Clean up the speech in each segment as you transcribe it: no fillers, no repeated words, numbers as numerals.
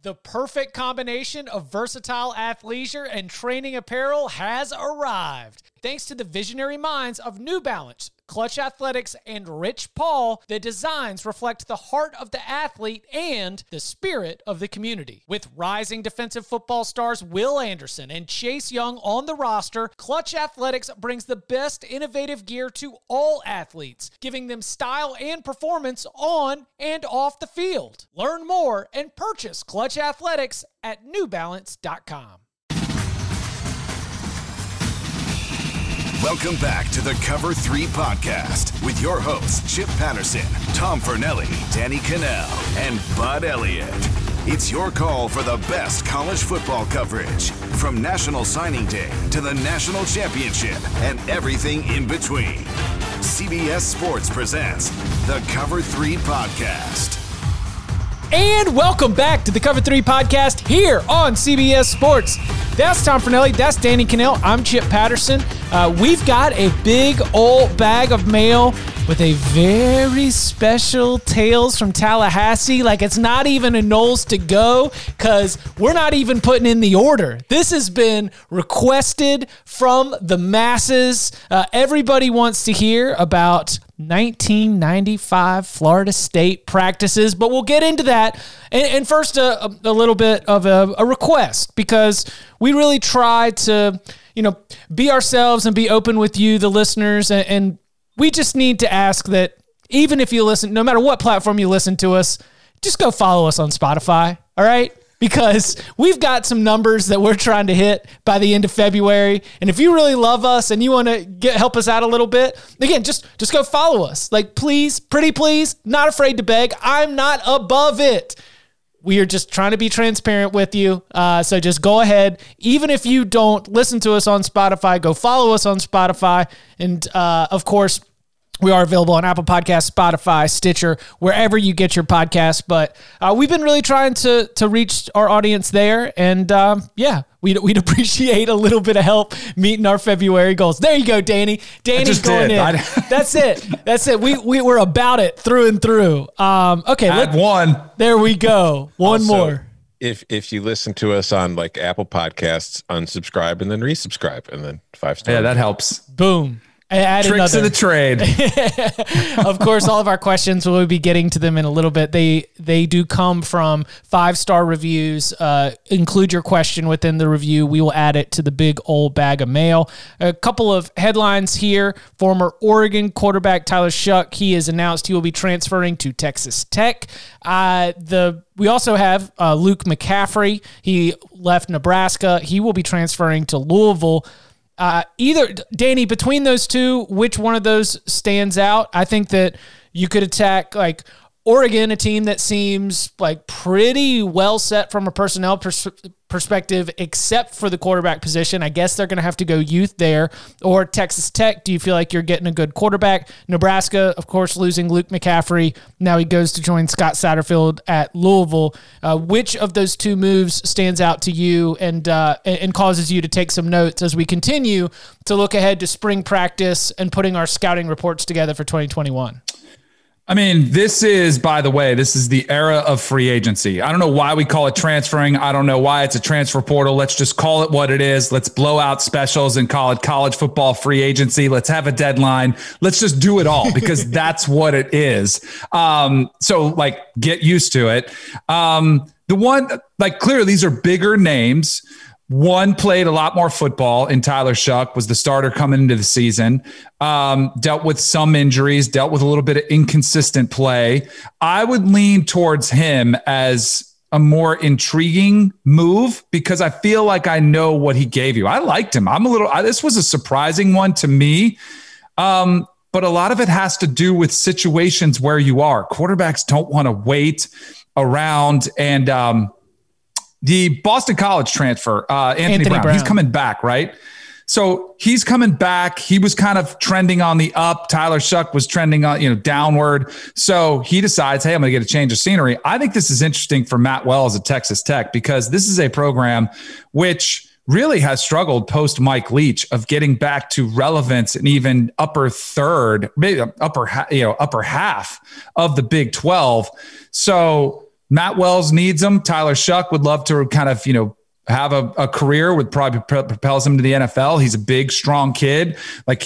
The perfect combination of versatile athleisure and training apparel has arrived. Thanks to the visionary minds of New Balance, Clutch Athletics, and Rich Paul, the designs reflect the heart of the athlete and the spirit of the community. With rising defensive football stars Will Anderson and Chase Young on the roster, Clutch Athletics brings the best innovative gear to all athletes, giving them style and performance on and off the field. Learn more and purchase Clutch Athletics at newbalance.com. Welcome back to the Cover 3 podcast with your hosts, Chip Patterson, Tom Fornelli, Danny Cannell, and Bud Elliott. It's your call for the best college football coverage, from National Signing Day to the National Championship and everything in between. CBS Sports presents the Cover 3 podcast. And welcome back to the Cover 3 podcast here on CBS Sports. That's Tom Fornelli. That's Danny Cannell. I'm Chip Patterson. We've got a big old bag of mail with a very special Tales from Tallahassee. Like, it's not even a Knowles to go because we're not even putting in the order. This has been requested from the masses. Everybody wants to hear about 1995 Florida State practices, but we'll get into that. And first, a little bit of a request, because we really try to, be ourselves and be open with you, the listeners, and we just need to ask that even if you listen, no matter what platform you listen to us, just go follow us on Spotify, all right? Because we've got some numbers that we're trying to hit by the end of February. And if you really love us and you want to help us out a little bit, again, just go follow us. Like, please, pretty please, not afraid to beg. I'm not above it. We are just trying to be transparent with you. So just go ahead. Even if you don't listen to us on Spotify, go follow us on Spotify. And of course, we are available on Apple Podcasts, Spotify, Stitcher, wherever you get your podcasts. But we've been really trying to reach our audience there. And we'd appreciate a little bit of help meeting our February goals. There you go, Danny. Danny's going in. That's it. We're about it through and through. Okay. Add one. There we go. One also, more. If you listen to us on like Apple Podcasts, unsubscribe and then resubscribe and then 5 stars. Yeah, that helps. Boom. Tricks of the trade. Of course, all of our questions, we'll be getting to them in a little bit. They do come from 5-star reviews. Include your question within the review. We will add it to the big old bag of mail. A couple of headlines here. Former Oregon quarterback Tyler Shough, he has announced he will be transferring to Texas Tech. We also have Luke McCaffrey. He left Nebraska. He will be transferring to Louisville. Danny, between those two, which one of those stands out? I think that you could attack like Oregon, a team that seems like pretty well set from a personnel perspective, except for the quarterback position. I guess they're going to have to go youth there. Or Texas Tech, do you feel like you're getting a good quarterback? Nebraska, of course, losing Luke McCaffrey. Now he goes to join Scott Satterfield at Louisville. Which of those two moves stands out to you and causes you to take some notes as we continue to look ahead to spring practice and putting our scouting reports together for 2021? I mean, this is the era of free agency. I don't know why we call it transferring. I don't know why it's a transfer portal. Let's just call it what it is. Let's blow out specials and call it college football free agency. Let's have a deadline. Let's just do it all because that's what it is. So like, get used to it. Clearly these are bigger names. One played a lot more football in Tyler Shough, was the starter coming into the season, dealt with some injuries, dealt with a little bit of inconsistent play. I would lean towards him as a more intriguing move because I feel like I know what he gave you. I liked him. This was a surprising one to me. But a lot of it has to do with situations where you are. Quarterbacks don't want to wait around and, the Boston College transfer, Anthony Brown, he's coming back, right? So he's coming back. He was kind of trending on the up. Tyler Shough was trending on, downward. So he decides, hey, I'm going to get a change of scenery. I think this is interesting for Matt Wells at Texas Tech because this is a program which really has struggled post Mike Leach of getting back to relevance and even upper third, maybe upper half of the Big 12. So Matt Wells needs him. Tyler Shuck would love to kind of, have a career with probably propels him to the NFL. He's a big, strong kid. Like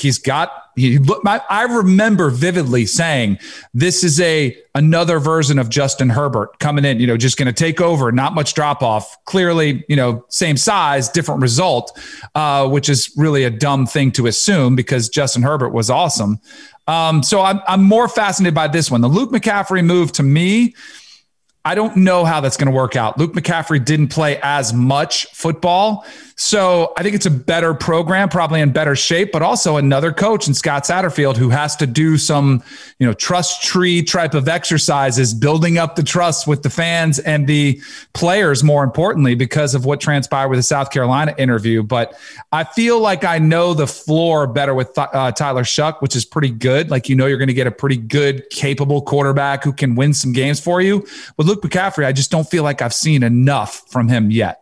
I remember vividly saying, this is another version of Justin Herbert coming in, just going to take over, not much drop off. Clearly, same size, different result, which is really a dumb thing to assume because Justin Herbert was awesome. So I'm more fascinated by this one. The Luke McCaffrey move, to me, I don't know how that's going to work out. Luke McCaffrey didn't play as much football. So I think it's a better program, probably in better shape, but also another coach in Scott Satterfield who has to do some, trust tree type of exercises, building up the trust with the fans and the players, more importantly, because of what transpired with the South Carolina interview. But I feel like I know the floor better with Tyler Shuck, which is pretty good. Like, you're going to get a pretty good, capable quarterback who can win some games for you. With Luke McCaffrey, I just don't feel like I've seen enough from him yet.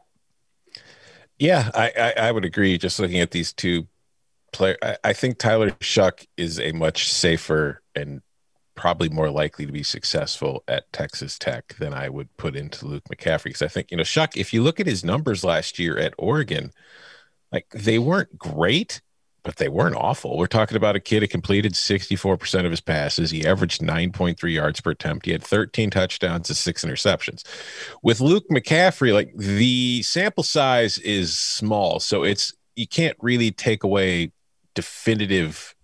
Yeah, I would agree. Just looking at these two players, I think Tyler Shuck is a much safer and probably more likely to be successful at Texas Tech than I would put into Luke McCaffrey. Because I think, Shuck, if you look at his numbers last year at Oregon, like, they weren't great, but they weren't awful. We're talking about a kid who completed 64% of his passes. He averaged 9.3 yards per attempt. He had 13 touchdowns and 6 interceptions. With Luke McCaffrey, like, the sample size is small, so you can't really take away definitive,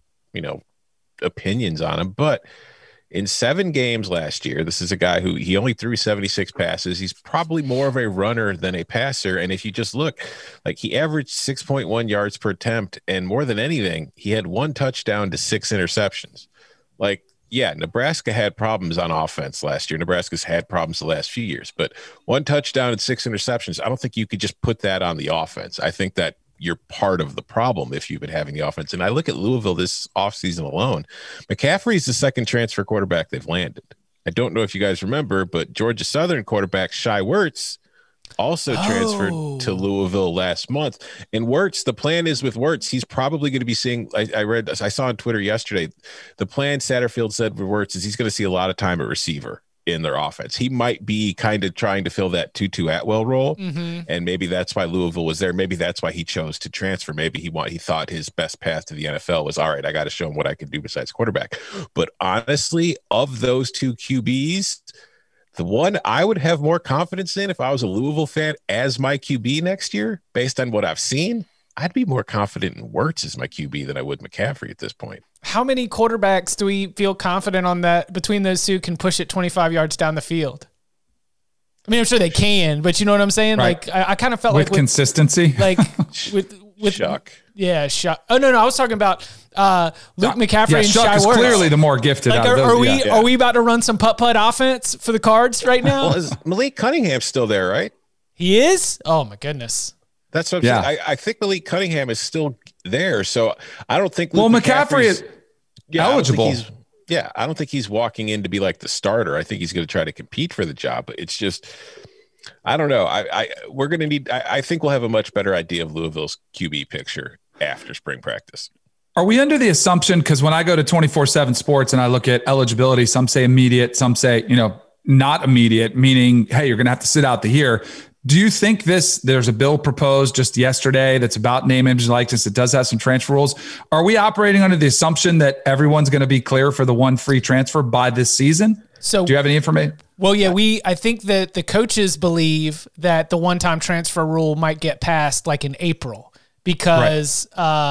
opinions on him. But in 7 games last year, this is a guy who he only threw 76 passes. He's probably more of a runner than a passer. And if you just look, like, he averaged 6.1 yards per attempt. And more than anything, he had 1 touchdown to 6 interceptions. Like, yeah, Nebraska had problems on offense last year. Nebraska's had problems the last few years. But 1 touchdown and 6 interceptions, I don't think you could just put that on the offense. I think that you're part of the problem if you've been having the offense. And I look at Louisville this offseason alone. McCaffrey is the second transfer quarterback they've landed. I don't know if you guys remember, but Georgia Southern quarterback Shai Werts also transferred to Louisville last month. And Werts, the plan is with Werts, he's probably going to be seeing, I saw on Twitter yesterday, the plan Satterfield said for Werts is he's going to see a lot of time at receiver in their offense. He might be kind of trying to fill that Tutu Atwell role. Mm-hmm. And maybe that's why Louisville was there. Maybe that's why he chose to transfer. Maybe he thought his best path to the NFL was, all right, I got to show him what I can do besides quarterback. But honestly, of those 2 QBs, the one I would have more confidence in if I was a Louisville fan as my QB next year, based on what I've seen, I'd be more confident in Werts as my QB than I would McCaffrey at this point. How many quarterbacks do we feel confident on that between those two can push it 25 yards down the field? I mean, I'm sure they can, but you know what I'm saying? Right. Like, I kind of felt with consistency, like with Shuck. Yeah, Shuck. Oh, no, I was talking about Luke McCaffrey and Shuck Shai is Werts. Clearly the more gifted. Like, are we about to run some putt-putt offense for the Cards right now? Well, is Malik Cunningham's still there, right? He is? Oh, my goodness. That's what I'm saying. I think Malik Cunningham is still there, so I don't think Luke McCaffrey is eligible. I don't think he's walking in to be like the starter. I think he's going to try to compete for the job, but it's just, I don't know. We're going to need, I think we'll have a much better idea of Louisville's QB picture after spring practice. Are we under the assumption, because when I go to 24/7 Sports and I look at eligibility, some say immediate, some say, not immediate, meaning, hey, you're going to have to sit out the year. Do you think there's a bill proposed just yesterday that's about name, image, and likeness that does have some transfer rules? Are we operating under the assumption that everyone's going to be clear for the 1 free transfer by this season? So do you have any information? Well, yeah, I think that the coaches believe that the one-time transfer rule might get passed like in April because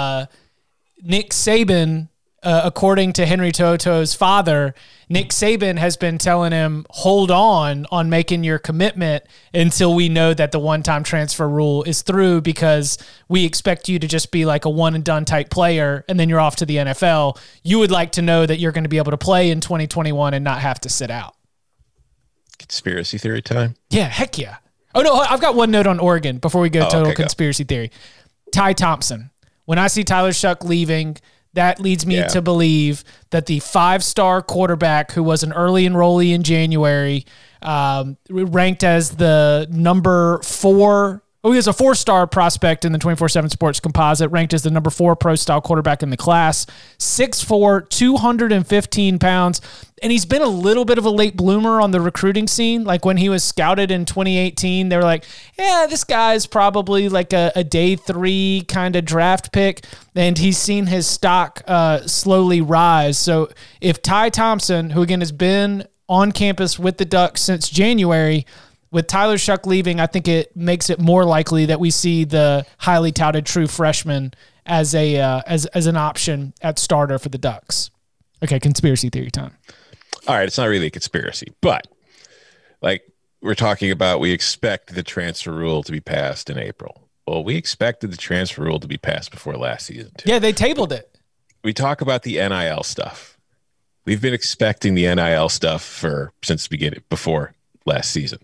Nick Saban, according to Henry To'oTo'o's father, Nick Saban has been telling him, hold on making your commitment until we know that the one-time transfer rule is through, because we expect you to just be like a one-and-done type player, and then you're off to the NFL. You would like to know that you're going to be able to play in 2021 and not have to sit out. Conspiracy theory time? Yeah, heck yeah. Oh, no, I've got one note on Oregon before we go conspiracy theory. Ty Thompson. When I see Tyler Shuck leaving, that leads me to believe that the 5-star quarterback who was an early enrollee in January, ranked as the number 4 Oh, he was a 4-star prospect in the 24/7 Sports composite, ranked as the number 4 pro-style quarterback in the class. 6'4", 215 pounds. And he's been a little bit of a late bloomer on the recruiting scene. Like when he was scouted in 2018, they were like, yeah, this guy's probably like a day 3 kind of draft pick. And he's seen his stock slowly rise. So if Ty Thompson, who again has been on campus with the Ducks since January, with Tyler Shough leaving, I think it makes it more likely that we see the highly touted true freshman as an option at starter for the Ducks. Okay, conspiracy theory time. All right, it's not really a conspiracy, but like we're talking about, we expect the transfer rule to be passed in April. Well, we expected the transfer rule to be passed before last season, too. Yeah, they tabled it. We talk about the NIL stuff. We've been expecting the NIL stuff since the beginning, before last season.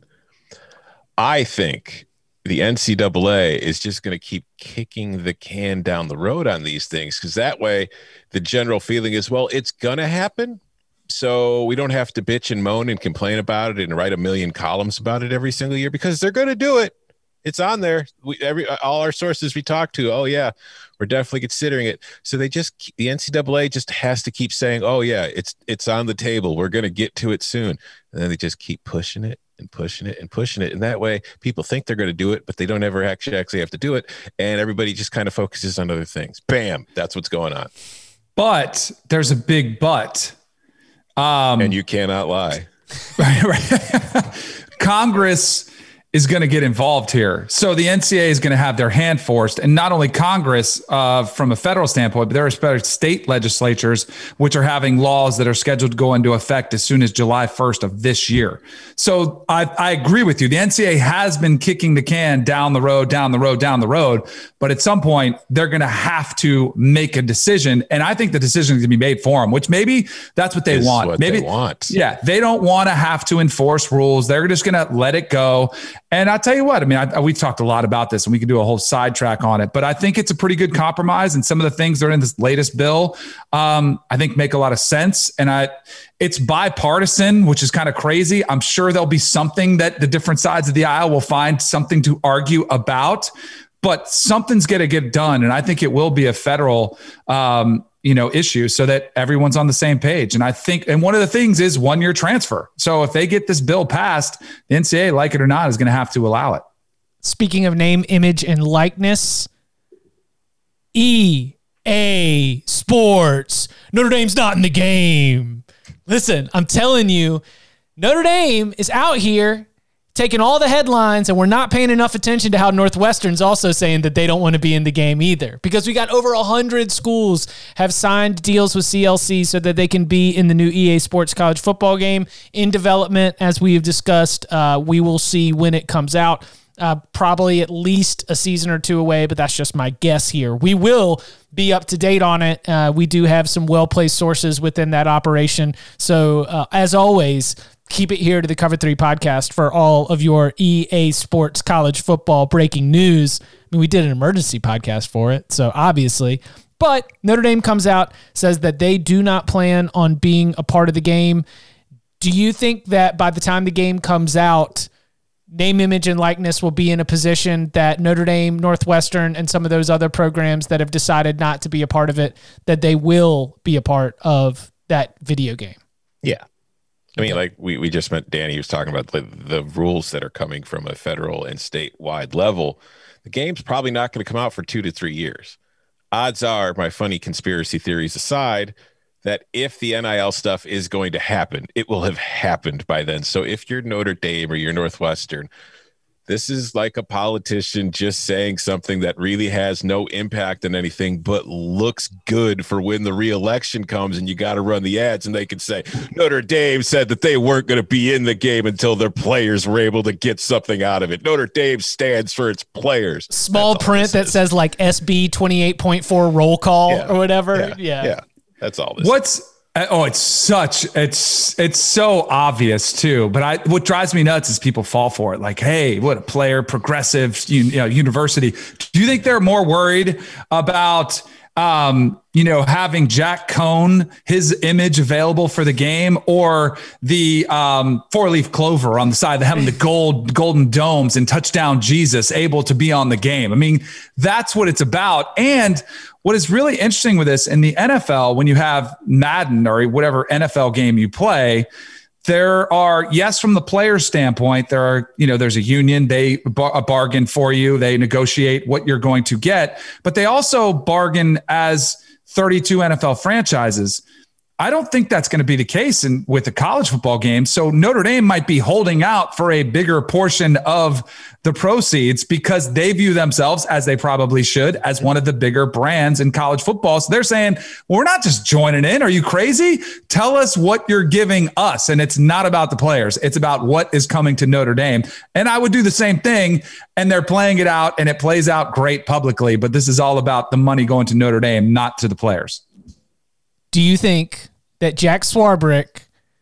I think the NCAA is just going to keep kicking the can down the road on these things, because that way the general feeling is, well, it's going to happen, so we don't have to bitch and moan and complain about it and write a million columns about it every single year, because they're going to do it. It's on there. All our sources we talk to, oh yeah, we're definitely considering it. So the NCAA just has to keep saying, oh yeah, it's on the table. We're going to get to it soon. And then they just keep pushing it and pushing it and pushing it. And that way people think they're going to do it, but they don't ever actually have to do it. And everybody just kind of focuses on other things. Bam. That's what's going on. But there's a big but. And you cannot lie. Right. Congress is going to get involved here. So the NCAA is going to have their hand forced, and not only Congress from a federal standpoint, but there are state legislatures which are having laws that are scheduled to go into effect as soon as July 1st of this year. So I agree with you. The NCAA has been kicking the can down the road, but at some point they're going to have to make a decision. And I think the decision is going to be made for them, which maybe that's what they want. Maybe they want. Yeah. They don't want to have to enforce rules. They're just going to let it go. And I'll tell you what, I mean, we've talked a lot about this and we can do a whole sidetrack on it, but I think it's a pretty good compromise. And some of the things that are in this latest bill, I think make a lot of sense. And it's bipartisan, which is kind of crazy. I'm sure there'll be something that the different sides of the aisle will find something to argue about, but something's going to get done. And I think it will be a federal, issue so that everyone's on the same page. And I think, and one of the things is 1-year transfer. So if they get this bill passed, the NCAA, like it or not, is going to have to allow it. Speaking of name, image, and likeness, EA Sports. Notre Dame's not in the game. Listen, I'm telling you, Notre Dame is out here taking all the headlines, and we're not paying enough attention to how Northwestern's also saying that they don't want to be in the game either, because we got over 100 schools have signed deals with CLC so that they can be in the new EA Sports college football game in development. As we have discussed, we will see when it comes out, probably at least a season or two away, but that's just my guess here. We will be up to date on it. We do have some well-placed sources within that operation. So as always, keep it here to the Cover 3 podcast for all of your EA Sports college football breaking news. I mean, we did an emergency podcast for it, so obviously. But Notre Dame comes out, says that they do not plan on being a part of the game. Do you think that by the time the game comes out, name, image, and likeness will be in a position that Notre Dame, Northwestern, and some of those other programs that have decided not to be a part of it, that they will be a part of that video game? Yeah. I mean, like we just met Danny was talking about the rules that are coming from a federal and statewide level. The game's probably not going to come out for 2 to 3 years. Odds are, my funny conspiracy theories aside, that if the NIL stuff is going to happen, it will have happened by then. So if you're Notre Dame or you're Northwestern, this is like a politician just saying something that really has no impact on anything, but looks good for when the re-election comes and you got to run the ads, and they can say, Notre Dame said that they weren't going to be in the game until their players were able to get something out of it. Notre Dame stands for its players. Small print that says like SB 28.4 roll call or whatever. Yeah. That's all this. It's so obvious too. But what drives me nuts is people fall for it. Like, hey, what a player, progressive, university. Do you think they're more worried about having Jack Cohn, his image available for the game, or the 4-leaf clover on the side, having the golden domes and touchdown Jesus able to be on the game. I mean, that's what it's about. And what is really interesting with this in the NFL, when you have Madden or whatever NFL game you play, there are, yes, from the player standpoint, there's a union, they bargain for you, they negotiate what you're going to get, but they also bargain as 32 NFL franchises. I don't think that's going to be the case with the college football game. So Notre Dame might be holding out for a bigger portion of the proceeds because they view themselves, as they probably should, as one of the bigger brands in college football. So they're saying, well, we're not just joining in. Are you crazy? Tell us what you're giving us. And it's not about the players. It's about what is coming to Notre Dame. And I would do the same thing. And they're playing it out, and it plays out great publicly. But this is all about the money going to Notre Dame, not to the players. Do you think that Jack Swarbrick,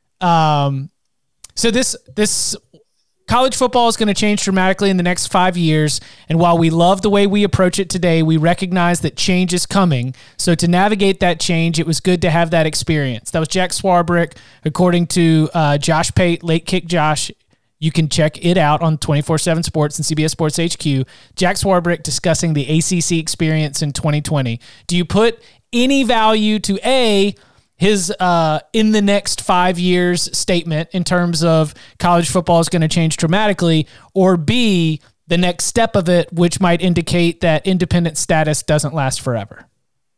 so this college football is going to change dramatically in the next 5 years, and while we love the way we approach it today, we recognize that change is coming. So to navigate that change, it was good to have that experience. That was Jack Swarbrick, according to Josh Pate, Late Kick Josh. You can check it out on 24/7 Sports and CBS Sports HQ. Jack Swarbrick discussing the ACC experience in 2020. Do you put any value to his in the next 5 years statement in terms of college football is going to change dramatically, or B, the next step of it, which might indicate that independent status doesn't last forever?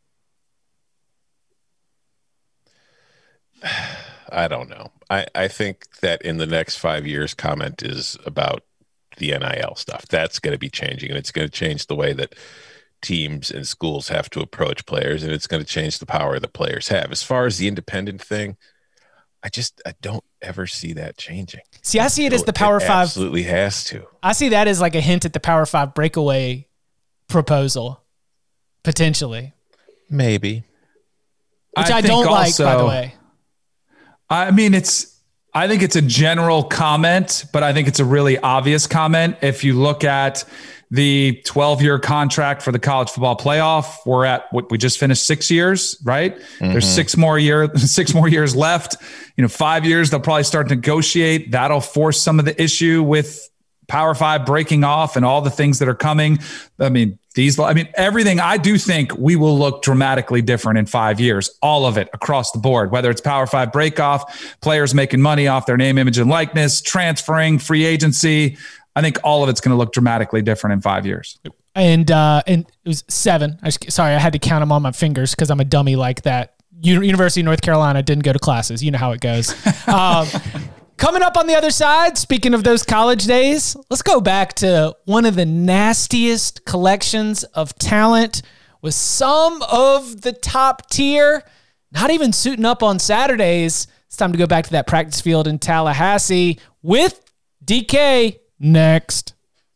I don't know. I think that in the next 5 years comment is about the NIL stuff. That's going to be changing, and it's going to change the way that teams and schools have to approach players, and it's going to change the power that players have. As far as the independent thing, I don't ever see that changing. See, I see it as the Power Five. Absolutely has to. I see that as like a hint at the Power Five breakaway proposal, potentially. Maybe. Which I don't like, by the way. I mean, I think it's a general comment, but I think it's a really obvious comment. If you look at the 12-year contract for the college football playoff, we're at what we just finished 6 years, right? Mm-hmm. There's 6 more years left. 5 years, they'll probably start to negotiate. That'll force some of the issue with Power Five breaking off and all the things that are coming. I mean, everything. I do think we will look dramatically different in 5 years, all of it across the board, whether it's Power Five break off, players making money off their name, image, and likeness, transferring, free agency. I think all of it's going to look dramatically different in 5 years. And it was 7. I had to count them on my fingers because I'm a dummy like that. University of North Carolina, didn't go to classes. You know how it goes. Coming up on the other side, speaking of those college days, let's go back to one of the nastiest collections of talent with some of the top tier, not even suiting up on Saturdays. It's time to go back to that practice field in Tallahassee with DK next.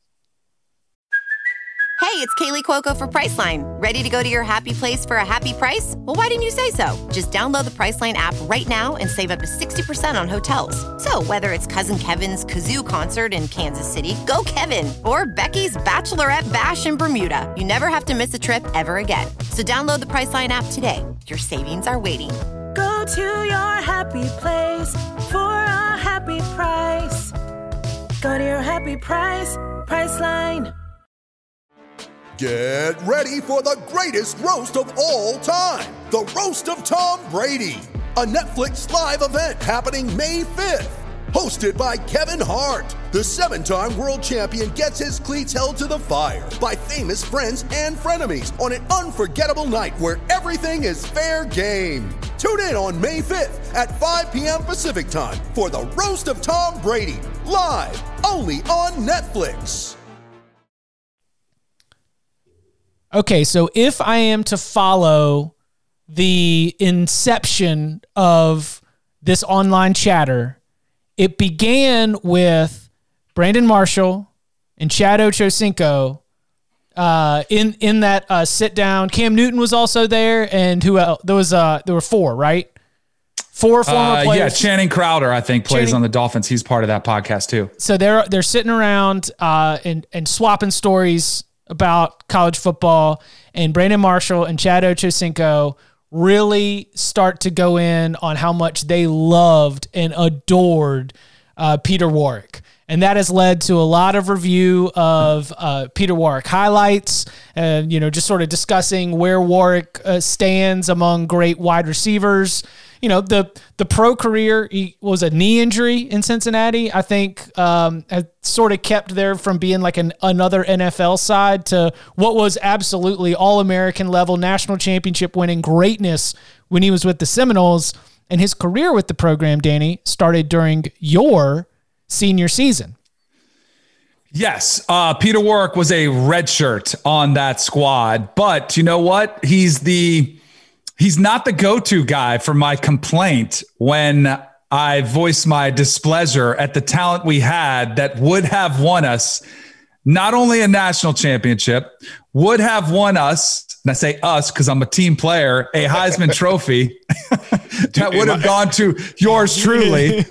Hey, it's Kaylee Cuoco for Priceline. Ready to go to your happy place for a happy price? Well, why didn't you say so? Just download the Priceline app right now and save up to 60% on hotels. So whether it's Cousin Kevin's Kazoo Concert in Kansas City, go Kevin, or Becky's Bachelorette Bash in Bermuda, you never have to miss a trip ever again. So download the Priceline app today. Your savings are waiting. Go to your happy place for a happy price. Go to your happy price, Priceline. Get ready for the greatest roast of all time, the Roast of Tom Brady, a Netflix live event happening May 5th. Hosted by Kevin Hart, the 7-time world champion gets his cleats held to the fire by famous friends and frenemies on an unforgettable night where everything is fair game. Tune in on May 5th at 5 p.m. Pacific time for the Roast of Tom Brady, live only on Netflix. Okay, so if I am to follow the inception of this online chatter, it began with Brandon Marshall and Chad Ochocinco in that sit down. Cam Newton was also there, and who else? There were 4, right? 4 former players. Yeah, Channing Crowder, I think, plays on the Dolphins. He's part of that podcast too. So they're sitting around and swapping stories about college football, and Brandon Marshall and Chad Ochocinco really start to go in on how much they loved and adored Peter Warrick. And that has led to a lot of review of Peter Warrick highlights and, just sort of discussing where Warrick stands among great wide receivers. The pro career, he was a knee injury in Cincinnati, I think, had sort of kept there from being like another NFL side to what was absolutely all-American level, national championship winning greatness when he was with the Seminoles. And his career with the program, Danny, started during your senior season. Yes. Peter Warrick was a redshirt on that squad, but you know what? He's not the go-to guy for my complaint when I voiced my displeasure at the talent we had that would have won us not only a national championship, would have won us, and I say us because I'm a team player, a Heisman Trophy that would have gone to yours truly.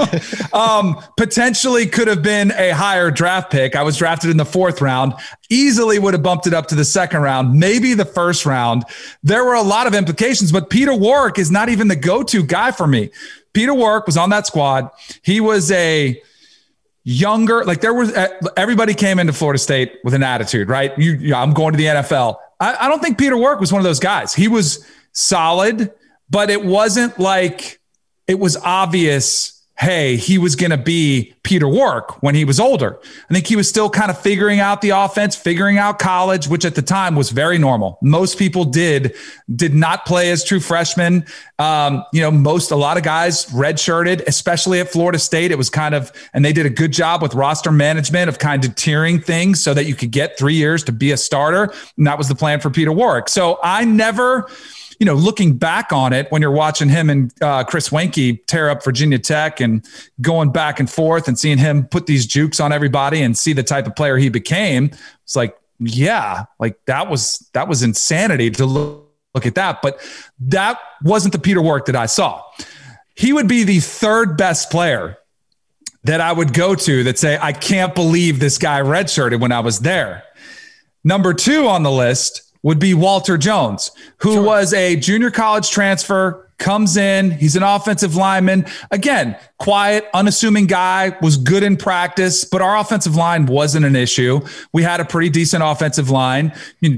Potentially could have been a higher draft pick. I was drafted in the 4th round, easily would have bumped it up to the 2nd round, maybe the 1st round. There were a lot of implications, but Peter Warrick is not even the go-to guy for me. Peter Warrick was on that squad. He was a younger, everybody came into Florida State with an attitude, right? I'm going to the NFL. I don't think Peter Warrick was one of those guys. He was solid, but it wasn't like it was obvious, hey, he was going to be Peter Warrick when he was older. I think he was still kind of figuring out the offense, figuring out college, which at the time was very normal. Most people did not play as true freshmen. A lot of guys redshirted, especially at Florida State. It was and they did a good job with roster management of kind of tiering things so that you could get 3 years to be a starter. And that was the plan for Peter Warrick. So I never, looking back on it, when you're watching him and Chris Weinke tear up Virginia Tech and going back and forth and seeing him put these jukes on everybody and see the type of player he became, it's like, yeah, like that was insanity to look at that. But that wasn't the Peter Warrick that I saw. He would be the 3rd best player that I would go to that say, I can't believe this guy redshirted when I was there. Number 2 on the list would be Walter Jones, who was a junior college transfer, comes in. He's an offensive lineman. Again, quiet, unassuming guy, was good in practice, but our offensive line wasn't an issue. We had a pretty decent offensive line.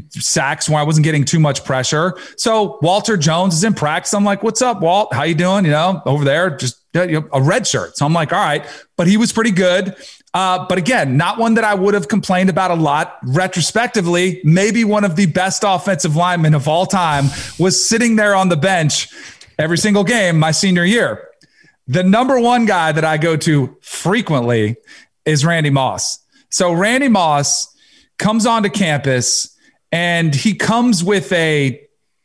Sacks when I wasn't getting too much pressure. So Walter Jones is in practice. I'm like, what's up, Walt? How you doing? Over there, just a red shirt. So I'm like, all right, but he was pretty good. But again, not one that I would have complained about a lot. Retrospectively, maybe one of the best offensive linemen of all time was sitting there on the bench every single game my senior year. The number 1 guy that I go to frequently is Randy Moss. So Randy Moss comes onto campus and he comes with a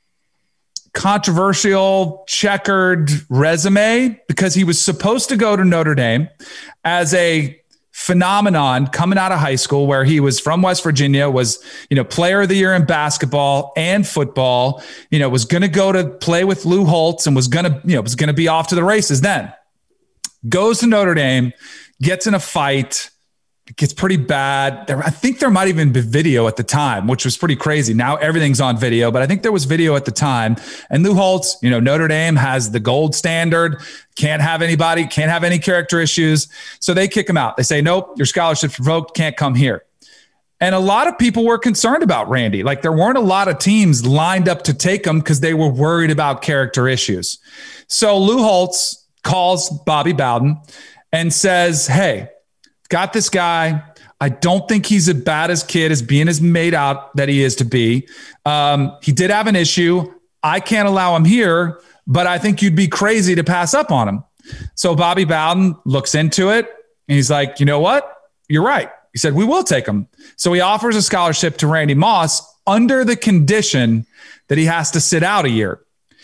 controversial, checkered resume because he was supposed to go to Notre Dame as a phenomenon coming out of high school, where he was from West Virginia, was, player of the year in basketball and football, was going to go to play with Lou Holtz and was going to be off to the races. Then goes to Notre Dame, gets in a fight, it gets pretty bad. I think there might even be video at the time, which was pretty crazy. Now everything's on video, but I think there was video at the time. And Lou Holtz, Notre Dame has the gold standard, can't have any character issues. So they kick him out. They say, nope, your scholarship's revoked, can't come here. And a lot of people were concerned about Randy. Like, there weren't a lot of teams lined up to take him because they were worried about character issues. So Lou Holtz calls Bobby Bowden and says, hey, got this guy. I don't think he's as bad as kid as being as made out that he is to be. He did have an issue. I can't allow him here, but I think you'd be crazy to pass up on him. So Bobby Bowden looks into it and he's like, you know what? You're right. He said, we will take him. So he offers a scholarship to Randy Moss under the condition that he has to sit out a year.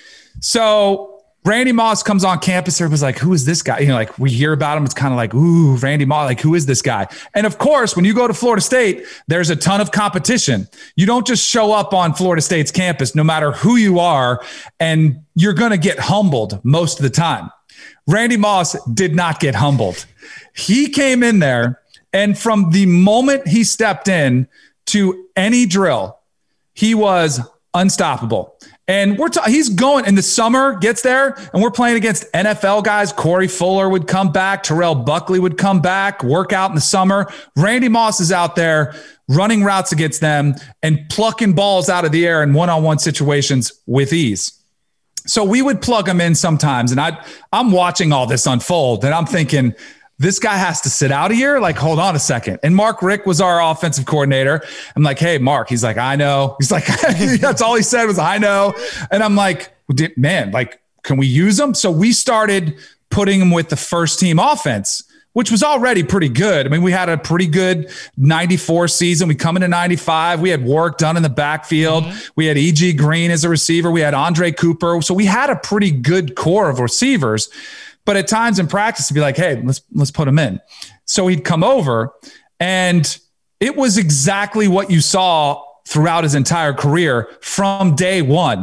So Randy Moss comes on campus. Everybody's like, who is this guy? We hear about him. It's kind of like, ooh, Randy Moss. Like, who is this guy? And of course, when you go to Florida State, there's a ton of competition. You don't just show up on Florida State's campus, no matter who you are, and you're going to get humbled most of the time. Randy Moss did not get humbled. He came in there, and from the moment he stepped in to any drill, he was unstoppable. And he's going in the summer, gets there, and we're playing against NFL guys. Corey Fuller would come back. Terrell Buckley would come back, work out in the summer. Randy Moss is out there running routes against them and plucking balls out of the air in one-on-one situations with ease. So we would plug him in sometimes. And I'm watching all this unfold, and I'm thinking, this guy has to sit out a year? Like, hold on a second. And Mark Richt was our offensive coordinator. I'm like, hey, Mark. He's like, I know. He's like, that's all he said was, I know. And I'm like, man, like, can we use him? So we started putting him with the first team offense, which was already pretty good. I mean, we had a pretty good 94 season. We come into 95. We had Warwick Dunn in the backfield. We had E.G. Green as a receiver. We had Andre Cooper. So we had a pretty good core of receivers. But at times in practice, to be like, hey, let's put him in. So he'd come over, and it was exactly what you saw throughout his entire career from day one.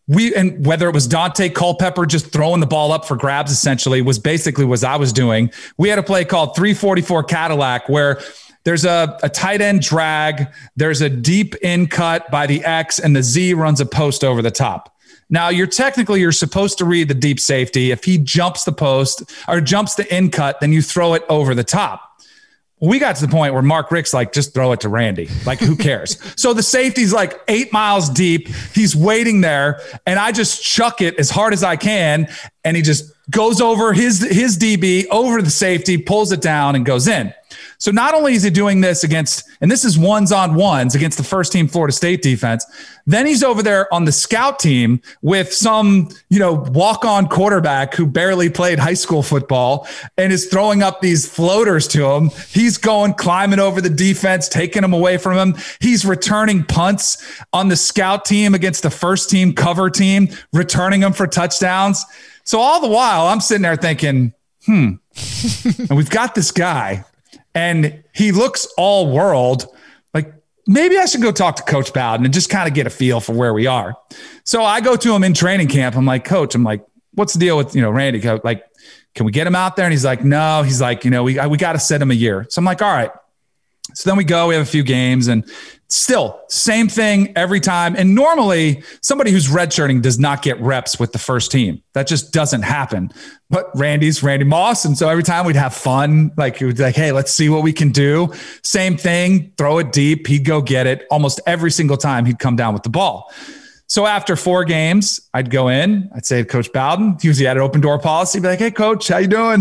And whether it was Dante Culpepper just throwing the ball up for grabs, essentially, was basically what I was doing. We had a play called 344 Cadillac where there's a tight end drag, there's a deep in cut by the X, and the Z runs a post over the top. Now, you're supposed to read the deep safety. If he jumps the post or jumps the in cut, then you throw it over the top. We got to the point where Mark Richt's like, just throw it to Randy. Like, who cares? So the safety's like 8 miles deep. He's waiting there, and I just chuck it as hard as I can, and he just goes over his DB, over the safety, pulls it down, and goes in. So not only is he doing this and this is ones-on-ones against the first team Florida State defense, then he's over there on the scout team with some, walk-on quarterback who barely played high school football and is throwing up these floaters to him. He's climbing over the defense, taking them away from him. He's returning punts on the scout team against the first team cover team, returning them for touchdowns. So all the while I'm sitting there thinking, and we've got this guy, and he looks all world. Like, maybe I should go talk to Coach Bowden and just kind of get a feel for where we are. So I go to him in training camp. I'm like, Coach, what's the deal with, Randy? Like, can we get him out there? And he's like, no. He's like, we got to set him a year. So I'm like, all right. So then we have a few games, and still same thing every time. And normally somebody who's redshirting does not get reps with the first team. That just doesn't happen. But Randy's Randy Moss. And so every time we'd have fun, like, it would be like, hey, let's see what we can do. Same thing, throw it deep. He'd go get it. Almost every single time he'd come down with the ball. So after 4 games, I'd go in, I'd say to Coach Bowden, usually had an open door policy, be like, hey, Coach, how you doing?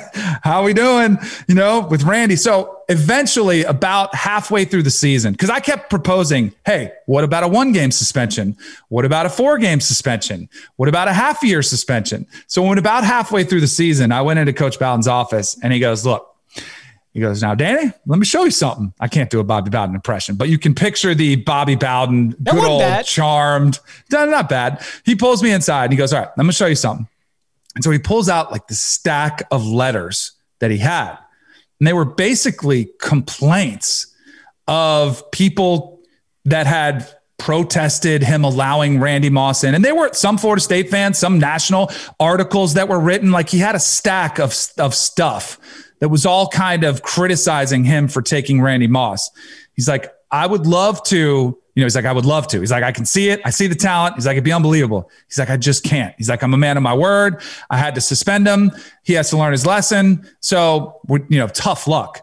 How we doing? With Randy. So eventually about halfway through the season, because I kept proposing, hey, what about a 1-game suspension? What about a 4-game suspension? What about a half-year suspension? So when about halfway through the season, I went into Coach Bowden's office, and he goes, look, now, Danny, let me show you something. I can't do a Bobby Bowden impression, but you can picture the Bobby Bowden, good old charmed. No, not bad. He pulls me inside, and he goes, all right, I'm going to show you something. And so he pulls out like the stack of letters that he had. And they were basically complaints of people that had protested him allowing Randy Moss in. And they were some Florida State fans, some national articles that were written. Like, he had a stack of stuff that was all kind of criticizing him for taking Randy Moss. He's like, I would love to, I would love to. He's like, I can see it. I see the talent. He's like, it'd be unbelievable. He's like, I just can't. He's like, I'm a man of my word. I had to suspend him. He has to learn his lesson. So, tough luck.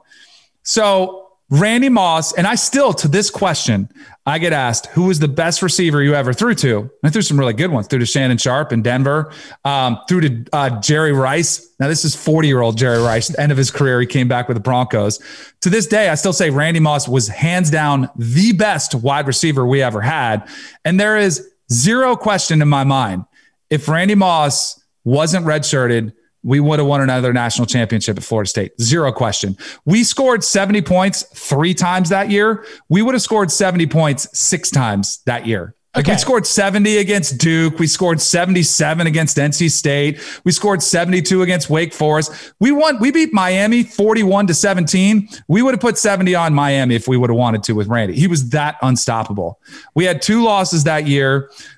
So Randy Moss, and I still, to this question, I get asked, who was the best receiver you ever threw to? And I threw some really good ones. Threw to Shannon Sharp in Denver. Threw to Jerry Rice. Now, this is 40-year-old Jerry Rice. At the end of his career, he came back with the Broncos. To this day, I still say Randy Moss was hands down the best wide receiver we ever had. And there is zero question in my mind. If Randy Moss wasn't redshirted, we would have won another national championship at Florida State. Zero question. We scored 70 points 3 times that year. We would have scored 70 points 6 times that year. Like, we scored 70 against Duke. We scored 77 against NC State. We scored 72 against Wake Forest. We beat Miami 41-17. We would have put 70 on Miami if we would have wanted to with Randy. He was that unstoppable. We had 2 losses that year.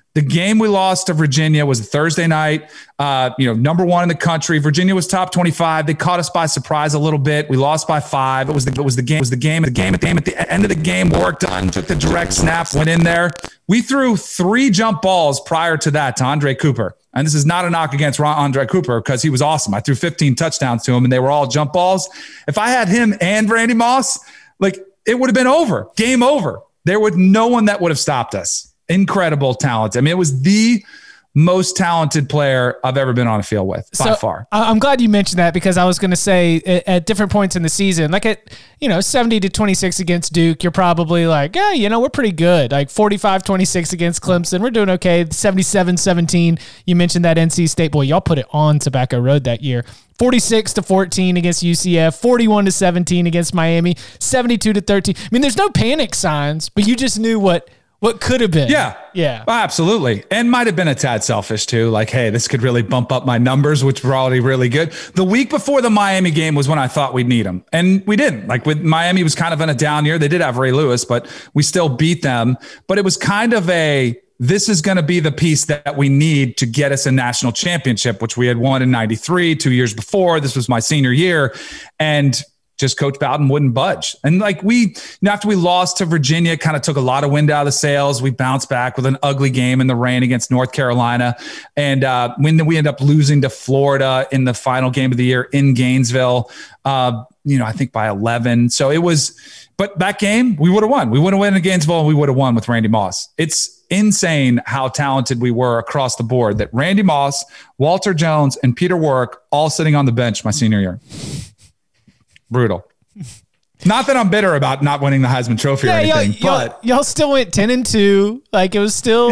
The game we lost to Virginia was a Thursday night, number one in the country. Virginia was top 25. They caught us by surprise a little bit. We lost by 5. It was the game. At the end of the game, work done, took the direct snap, went in there. We threw 3 jump balls prior to that to Andre Cooper. And this is not a knock against Andre Cooper because he was awesome. I threw 15 touchdowns to him and they were all jump balls. If I had him and Randy Moss, it would have been over. Game over. There was no one that would have stopped us. Incredible talent. I mean, it was the most talented player I've ever been on a field with by far. I'm glad you mentioned that because I was going to say at different points in the season, like at 70-26 against Duke, you're probably like, yeah, we're pretty good. Like 45-26 against Clemson, we're doing okay. 77-17, you mentioned that NC State. Boy, y'all put it on Tobacco Road that year. 46-14 against UCF, 41-17 against Miami, 72-13. I mean, there's no panic signs, but you just knew what could have been. Yeah. Absolutely. And might have been a tad selfish too. Like, hey, this could really bump up my numbers, which were already really good. The week before the Miami game was when I thought we'd need them. And we didn't. Like with Miami was kind of in a down year. They did have Ray Lewis, but we still beat them. But it was kind of this is going to be the piece that we need to get us a national championship, which we had won in 93, 2 years before. This was my senior year. And just Coach Bowden wouldn't budge. And after we lost to Virginia, kind of took a lot of wind out of the sails. We bounced back with an ugly game in the rain against North Carolina. And when we end up losing to Florida in the final game of the year in Gainesville, I think by 11. So but that game we would have won. We would have won in Gainesville and we would have won with Randy Moss. It's insane how talented we were across the board that Randy Moss, Walter Jones, and Peter Warwick all sitting on the bench my senior year. Brutal. Not that I'm bitter about not winning the Heisman Trophy or anything, but y'all still went 10-2. Like it was still,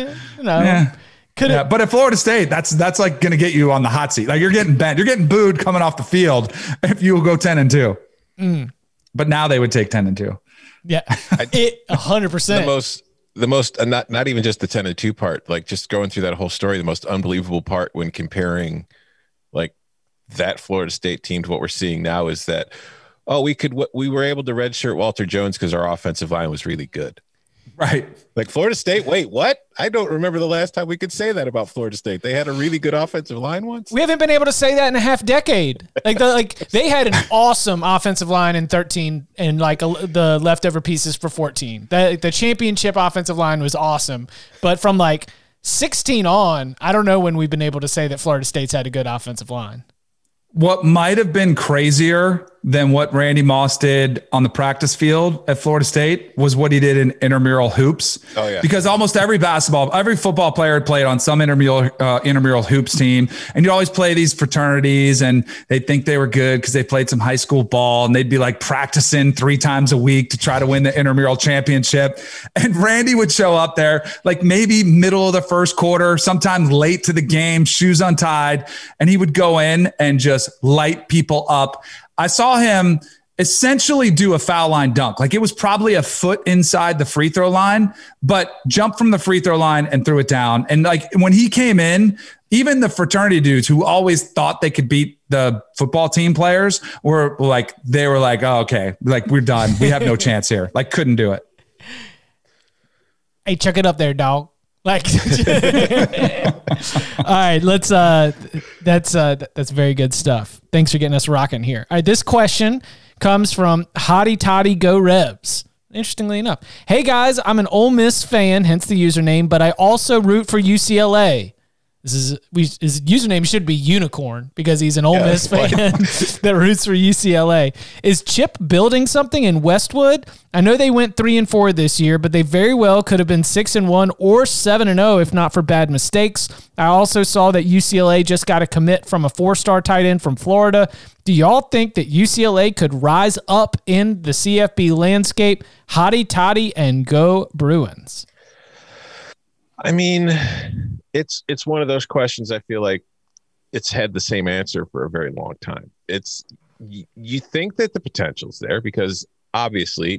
But at Florida State, that's like going to get you on the hot seat. Like you're getting bent, you're getting booed coming off the field if you go 10-2. But now they would take 10-2. Yeah, 100%. The most, not even just the 10-2 part. Like just going through that whole story, the most unbelievable part when comparing, like, that Florida State team to what we're seeing now is that, we were able to redshirt Walter Jones because our offensive line was really good. Right. Like Florida State, wait, what? I don't remember the last time we could say that about Florida State. They had a really good offensive line once. We haven't been able to say that in a half decade. They had an awesome offensive line in 13 and the leftover pieces for 14. The championship offensive line was awesome. But from 16 on, I don't know when we've been able to say that Florida State's had a good offensive line. What might have been crazier than what Randy Moss did on the practice field at Florida State was what he did in intramural hoops. Oh, yeah. Because almost every football player had played on some intramural hoops team. And you always play these fraternities and they think they were good because they played some high school ball and they'd be practicing 3 times a week to try to win the intramural championship. And Randy would show up there maybe middle of the first quarter, sometimes late to the game, shoes untied, and he would go in and just light people up. I saw him essentially do a foul line dunk. It was probably a foot inside the free throw line, but jumped from the free throw line and threw it down. And when he came in, even the fraternity dudes who always thought they could beat the football team players were oh, okay. We're done. We have no chance here. Couldn't do it. Hey, check it up there, dog. All right, let's that's very good stuff. Thanks for getting us rocking here. All right, this question comes from Hottie Toddy Go Rebs. Interestingly enough. Hey guys, I'm an Ole Miss fan, hence the username, but I also root for UCLA. His username should be Unicorn because he's an Ole Miss fan that roots for UCLA. Is Chip building something in Westwood? I know they went 3-4 this year, but they very well could have been 6-1 or 7-0 if not for bad mistakes. I also saw that UCLA just got a commit from a 4-star tight end from Florida. Do y'all think that UCLA could rise up in the CFB landscape? Hottie Toddy and go Bruins. I mean, it's one of those questions I feel like it's had the same answer for a very long time. You think that the potential's there because obviously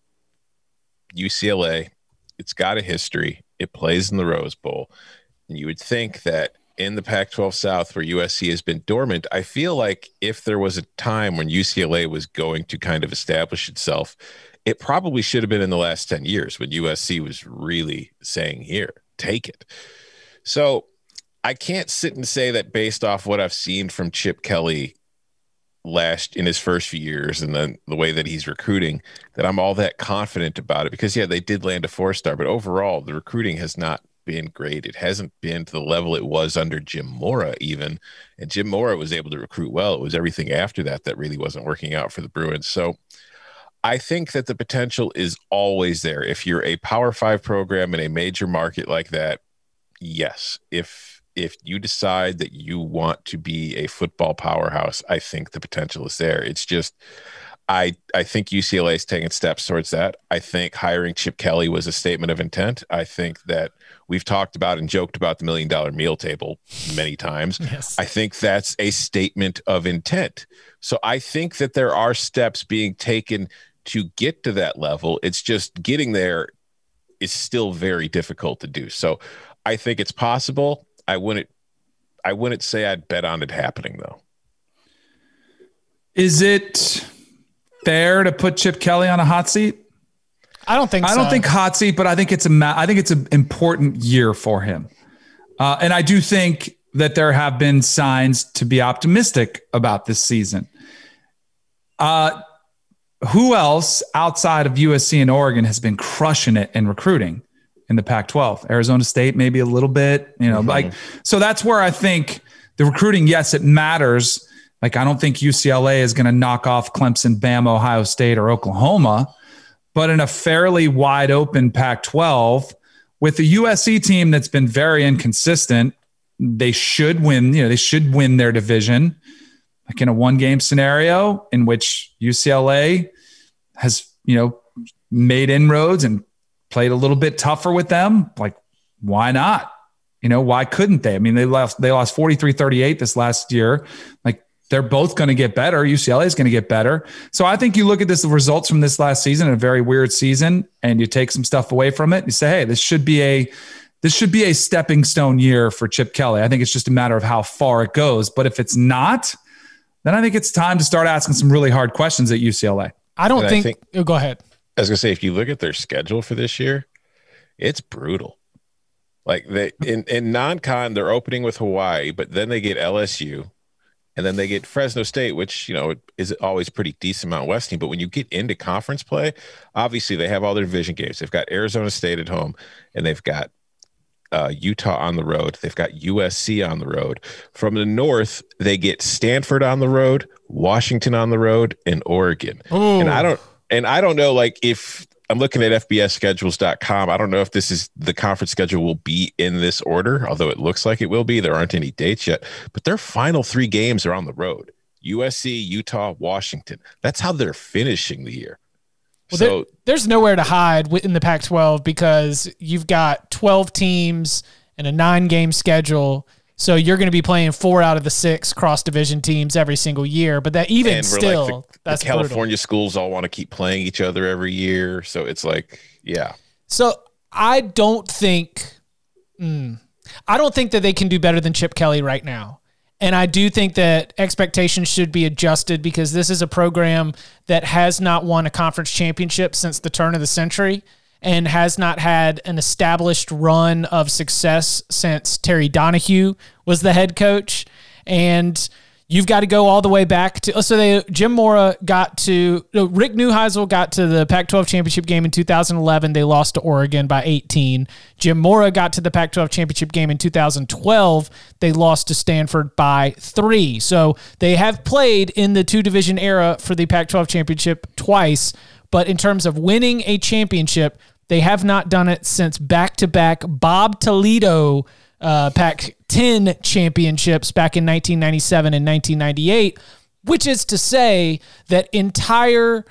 UCLA, it's got a history. It plays in the Rose Bowl. And you would think that in the Pac-12 South where USC has been dormant, I feel like if there was a time when UCLA was going to kind of establish itself, it probably should have been in the last 10 years when USC was really saying here. take it. So I can't sit and say that based off what I've seen from Chip Kelly in his first few years and then the way that he's recruiting that I'm all that confident about it, because yeah, they did land a 4-star, but overall the recruiting has not been great. It hasn't been to the level it was under Jim Mora even. And Jim Mora was able to recruit well. It was everything after that really wasn't working out for the Bruins. So I think that the potential is always there. If you're a Power 5 program in a major market like that, yes. If you decide that you want to be a football powerhouse, I think the potential is there. It's just, I think UCLA is taking steps towards that. I think hiring Chip Kelly was a statement of intent. I think that we've talked about and joked about the $1 Million Meal Table many times. Yes. I think that's a statement of intent. So I think that there are steps being taken to get to that level. It's just getting there is still very difficult to do. So I think it's possible. I wouldn't say I'd bet on it happening though. Is it fair to put Chip Kelly on a hot seat? I don't think so. I don't think hot seat, but I think it's an important year for him. And I do think that there have been signs to be optimistic about this season. Who else outside of USC and Oregon has been crushing it in recruiting in the Pac-12? Arizona State, maybe a little bit, so that's where I think the recruiting, yes, it matters. Like, I don't think UCLA is going to knock off Clemson, Bama, Ohio State, or Oklahoma, but in a fairly wide open Pac-12 with the USC team that's been very inconsistent, they should win. They should win their division, like in a 1-game scenario in which UCLA has, made inroads and played a little bit tougher with them. Like, why not? Why couldn't they? I mean, they lost 43-38 this last year. Like, they're both going to get better. UCLA is going to get better. So I think you look at the results from this last season, a very weird season, and you take some stuff away from it. You say, hey, this should be a stepping stone year for Chip Kelly. I think it's just a matter of how far it goes. But if it's not, then I think it's time to start asking some really hard questions at UCLA. I don't think go ahead. I was going to say, if you look at their schedule for this year, it's brutal. Like, in non-con, they're opening with Hawaii, but then they get LSU, and then they get Fresno State, which, is always pretty decent Mountain West team. But when you get into conference play, obviously they have all their division games. They've got Arizona State at home, and they've got Utah on the road. They've got USC on the road. From the north, they get Stanford on the road, Washington on the road, and Oregon. Ooh. And I don't know, like, if I'm looking at FBSschedules.com, I don't know if this is the conference schedule will be in this order, although it looks like it will be. There aren't any dates yet, but their final 3 games are on the road: USC, Utah, Washington. That's how they're finishing the year. Well, there's nowhere to hide in the Pac-12 because you've got 12 teams and a 9-game schedule. So you're going to be playing 4 out of the 6 cross-division teams every single year. But that even still, like that's the California brutal. schools all want to keep playing each other every year. So it's like, yeah. So I don't think that they can do better than Chip Kelly right now. And I do think that expectations should be adjusted because this is a program that has not won a conference championship since the turn of the century and has not had an established run of success since Terry Donahue was the head coach. And you've got to go all the way back to, Jim Mora Rick Neuheisel got to the Pac-12 championship game in 2011. They lost to Oregon by 18. Jim Mora got to the Pac-12 championship game in 2012. They lost to Stanford by 3. So they have played in the 2-division era for the Pac-12 championship twice. But in terms of winning a championship, they have not done it since back-to-back Bob Toledo Pac-10 championships back in 1997 and 1998, which is to say that entire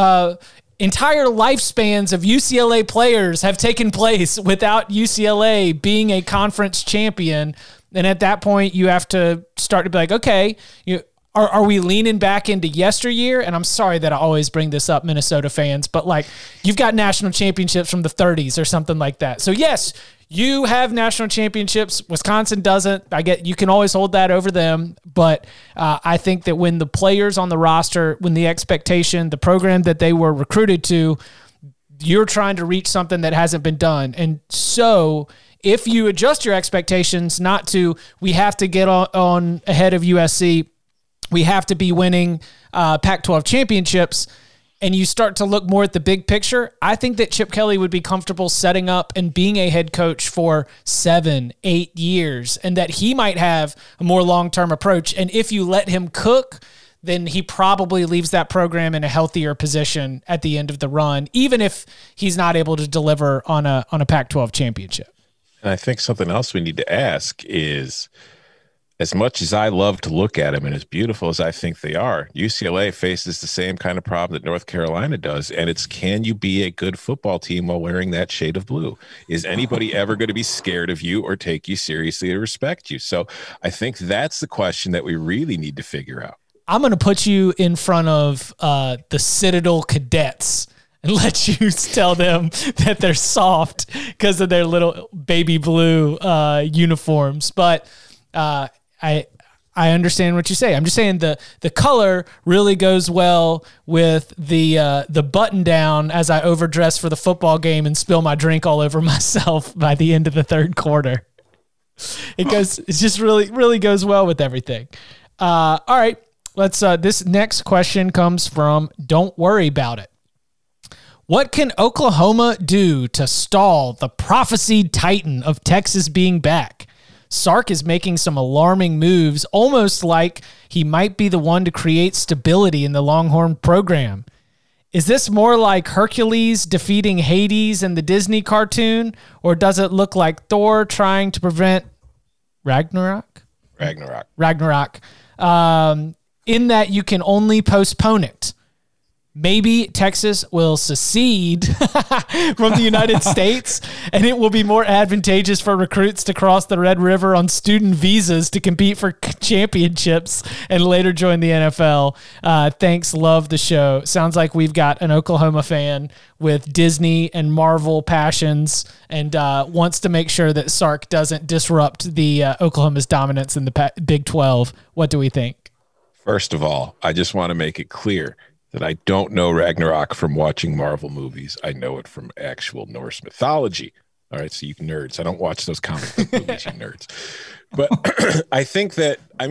lifespans of UCLA players have taken place without UCLA being a conference champion. And at that point, you have to start to be like, okay, are we leaning back into yesteryear? And I'm sorry that I always bring this up, Minnesota fans, but like, you've got national championships from the 30s or something like that. So yes, you have national championships. Wisconsin doesn't. I get you can always hold that over them, but I think that when the players on the roster, when the expectation, the program that they were recruited to, you're trying to reach something that hasn't been done. And so if you adjust your expectations not to, we have to get on ahead of USC, we have to be winning Pac-12 championships, and you start to look more at the big picture, I think that Chip Kelly would be comfortable setting up and being a head coach for 7-8 years, and that he might have a more long-term approach. And if you let him cook, then he probably leaves that program in a healthier position at the end of the run, even if he's not able to deliver on a Pac-12 championship. And I think something else we need to ask is, as much as I love to look at them and as beautiful as I think they are, UCLA faces the same kind of problem that North Carolina does. And it's, can you be a good football team while wearing that shade of blue? Is anybody ever going to be scared of you or take you seriously or respect you? So I think that's the question that we really need to figure out. I'm going to put you in front of the Citadel cadets and let you tell them that they're soft because of their little baby blue uniforms. But I understand what you say. I'm just saying the color really goes well with the button down as I overdress for the football game and spill my drink all over myself by the end of the third quarter. It just really goes well with everything. All right, let's. This next question comes from Don't Worry About It. What can Oklahoma do to stall the prophesied Titan of Texas being back? Sark is making some alarming moves, almost like he might be the one to create stability in the Longhorn program. Is this more like Hercules defeating Hades in the Disney cartoon, or does it look like Thor trying to prevent Ragnarok? Ragnarok. In that you can only postpone it. Maybe Texas will secede from the United States, and it will be more advantageous for recruits to cross the Red River on student visas to compete for championships and later join the NFL. Thanks. Love the show. Sounds like we've got an Oklahoma fan with Disney and Marvel passions and wants to make sure that Sark doesn't disrupt the Oklahoma's dominance in the Big 12. What do we think? First of all, I just want to make it clear that I don't know Ragnarok from watching Marvel movies. I know it from actual Norse mythology. All right, so you nerds. I don't watch those comic book movies, you nerds. But I think that, I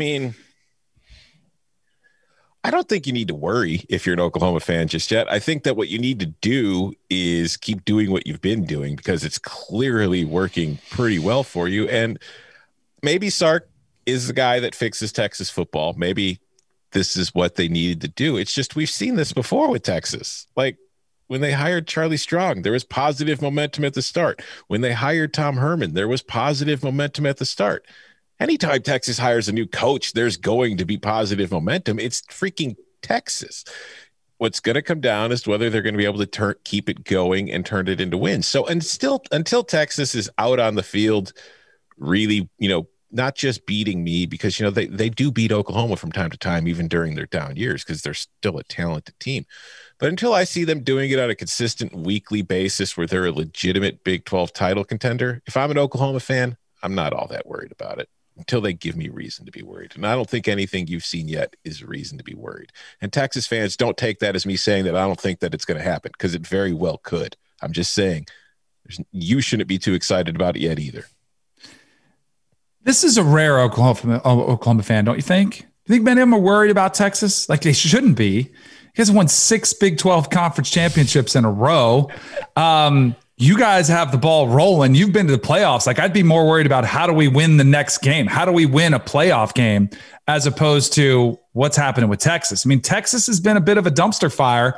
don't think you need to worry if you're an Oklahoma fan just yet. I think that what you need to do is keep doing what you've been doing because it's clearly working pretty well for you. And maybe Sark is the guy that fixes Texas football. Maybe this is what they needed to do. It's just, we've seen this before with Texas. Like when they hired Charlie Strong, there was positive momentum at the start. When they hired Tom Herman, there was positive momentum at the start. Anytime Texas hires a new coach, there's going to be positive momentum. It's freaking Texas. What's going to come down is whether they're going to be able to keep it going and turn it into wins. So until Texas is out on the field, really, not just beating me, because, they do beat Oklahoma from time to time, even during their down years, because they're still a talented team. But until I see them doing it on a consistent weekly basis where they're a legitimate Big 12 title contender, if I'm an Oklahoma fan, I'm not all that worried about it until they give me reason to be worried. And I don't think anything you've seen yet is reason to be worried. And Texas fans, don't take that as me saying that I don't think that it's going to happen, because it very well could. I'm just saying you shouldn't be too excited about it yet either. This is a rare Oklahoma fan, don't you think? Do you think many of them are worried about Texas? Like they shouldn't be. You guys won 6 Big 12 conference championships in a row. You guys have the ball rolling. You've been to the playoffs. Like I'd be more worried about how do we win the next game? How do we win a playoff game as opposed to what's happening with Texas? Texas has been a bit of a dumpster fire.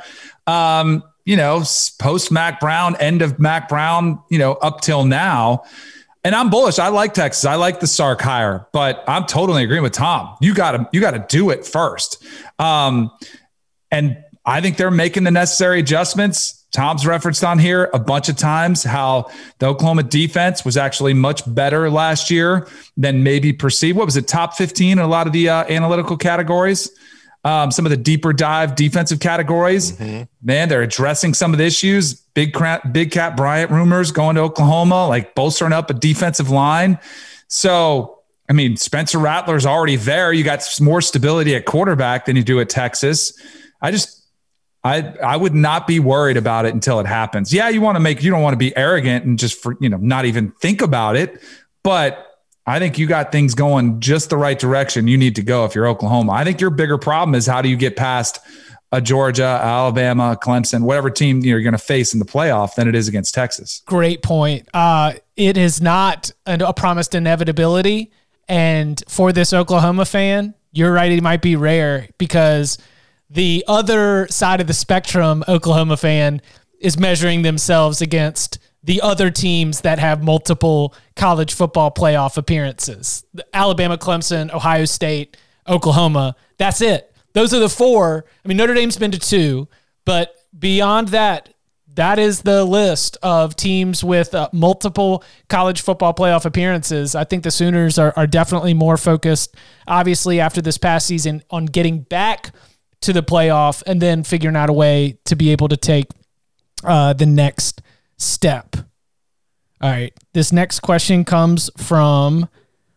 Post Mac Brown, end of Mac Brown, up till now. And I'm bullish. I like Texas. I like the Sark hire, but I'm totally agreeing with Tom. You got to do it first. And I think they're making the necessary adjustments. Tom's referenced on here a bunch of times how the Oklahoma defense was actually much better last year than maybe perceived. What was it? Top 15 in a lot of the analytical categories. Some of the deeper dive defensive categories. Mm-hmm. Man, they're addressing some of the issues. Big Cat Bryant rumors going to Oklahoma, like bolstering up a defensive line. So, Spencer Rattler's already there. You got more stability at quarterback than you do at Texas. I would not be worried about it until it happens. Yeah, you don't want to be arrogant and just not even think about it. But I think you got things going just the right direction you need to go if you're Oklahoma. I think your bigger problem is how do you get past a Georgia, Alabama, Clemson, whatever team you're going to face in the playoff than it is against Texas. Great point. It is not a promised inevitability. And for this Oklahoma fan, you're right, it might be rare because the other side of the spectrum, Oklahoma fan, is measuring themselves against the other teams that have multiple college football playoff appearances. Alabama, Clemson, Ohio State, Oklahoma. That's it. Those are the four. I mean, Notre Dame's been to 2, but beyond that, that is the list of teams with multiple college football playoff appearances. I think the Sooners are definitely more focused, obviously, after this past season on getting back to the playoff and then figuring out a way to be able to take the next step. All right. This next question comes from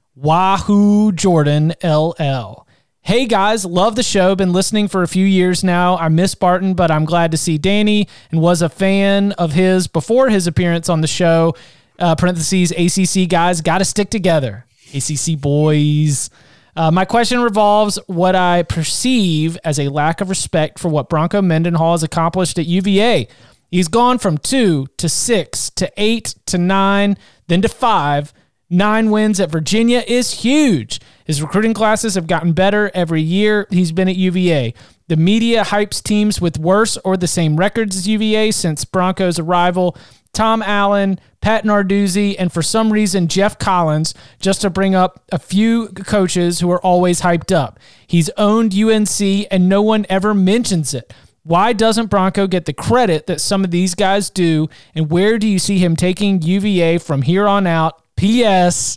Wahoo Jordan LL. Hey guys, love the show. Been listening for a few years now. I miss Barton, but I'm glad to see Danny and was a fan of his before his appearance on the show. Parentheses, ACC guys, got to stick together. ACC boys. My question revolves what I perceive as a lack of respect for what Bronco Mendenhall has accomplished at UVA. He's gone from 2 to 6 to 8 to 9, then to 5. 9 wins at Virginia is huge. His recruiting classes have gotten better every year he's been at UVA. The media hypes teams with worse or the same records as UVA since Bronco's arrival. Tom Allen, Pat Narduzzi, and for some reason, Jeff Collins, just to bring up a few coaches who are always hyped up. He's owned UNC and no one ever mentions it. Why doesn't Bronco get the credit that some of these guys do? And where do you see him taking UVA from here on out? P.S.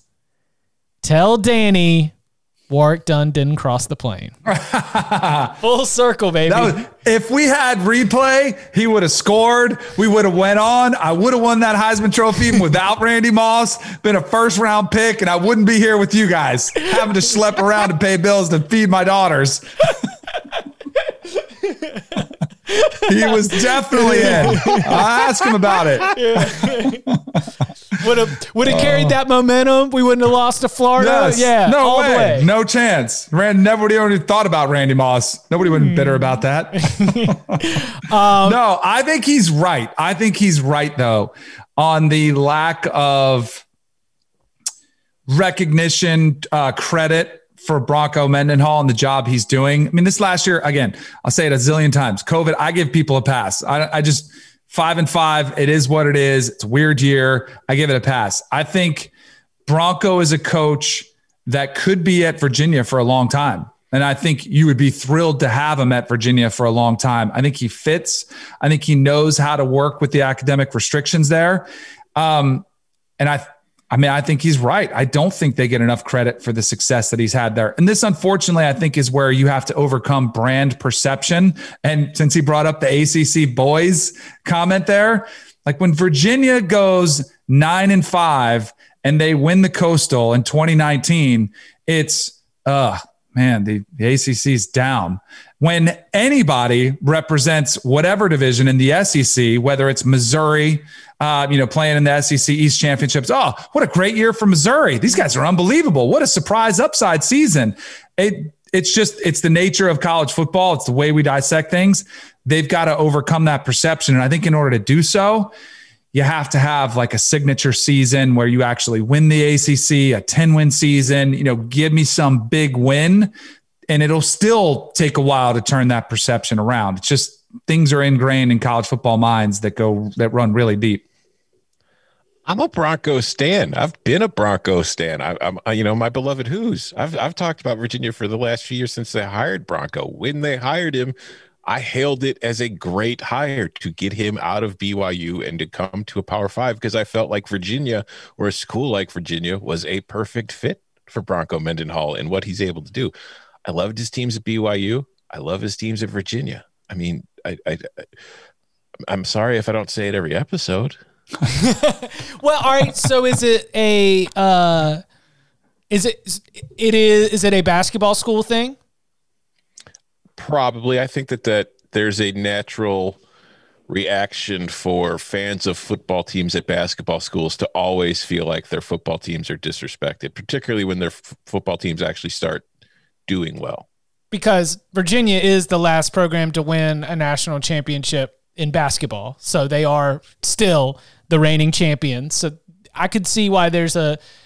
Tell Danny Warwick Dunn didn't cross the plane. Full circle, baby. If we had replay, he would have scored. We would have went on. I would have won that Heisman Trophy without Randy Moss, been a first-round pick, and I wouldn't be here with you guys, having to schlep around and pay bills to feed my daughters. He was definitely in. I'll ask him about it. Would have carried that momentum. We wouldn't have lost to Florida. Yes. Yeah, no all way. the way. No chance. Nobody ever thought about Randy Moss. Nobody would be bitter about that. No, I think he's right. I think he's right, though, on the lack of recognition, credit for Bronco Mendenhall and the job he's doing. I mean, this last year, again, I'll say it a zillion times. COVID, I give people a pass. I just 5-5. It is what it is. It's a weird year. I give it a pass. I think Bronco is a coach that could be at Virginia for a long time. And I think you would be thrilled to have him at Virginia for a long time. I think he fits. I think he knows how to work with the academic restrictions there. And I think he's right. I don't think they get enough credit for the success that he's had there. And this, unfortunately, I think is where you have to overcome brand perception. And since he brought up the ACC boys comment there, like when Virginia goes 9-5 and they win the Coastal in 2019, it's, the ACC's down. When anybody represents whatever division in the SEC, whether it's Missouri, playing in the SEC East Championships. Oh, what a great year for Missouri. These guys are unbelievable. What a surprise upside season. It's the nature of college football. It's the way we dissect things. They've got to overcome that perception. And I think in order to do so, you have to have like a signature season where you actually win the ACC, a 10-win season, give me some big win, and it'll still take a while to turn that perception around. It's just things are ingrained in college football minds that run really deep. I'm a Bronco stan. I've been a Bronco stan. I'm my beloved Hoos. I've talked about Virginia for the last few years since they hired Bronco. When they hired him, I hailed it as a great hire to get him out of BYU and to come to a Power 5 because I felt like Virginia, or a school like Virginia, was a perfect fit for Bronco Mendenhall and what he's able to do. I loved his teams at BYU. I love his teams at Virginia. I mean, I'm sorry if I don't say it every episode. Well, all right. So is it a basketball school thing? Probably. I think that there's a natural reaction for fans of football teams at basketball schools to always feel like their football teams are disrespected, particularly when their football teams actually start doing well. Because Virginia is the last program to win a national championship in basketball. So they are still the reigning champions. So I could see why there's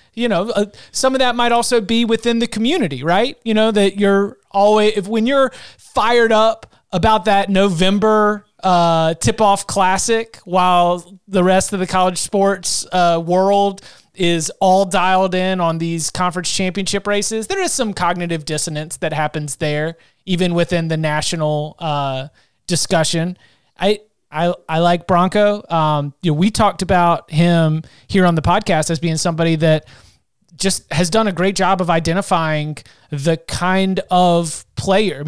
some of that might also be within the community, right? That you're always, when you're fired up about that November tip-off classic while the rest of the college sports world is all dialed in on these conference championship races, there is some cognitive dissonance that happens there, even within the national discussion. I like Bronco. We talked about him here on the podcast as being somebody that just has done a great job of identifying the kind of player.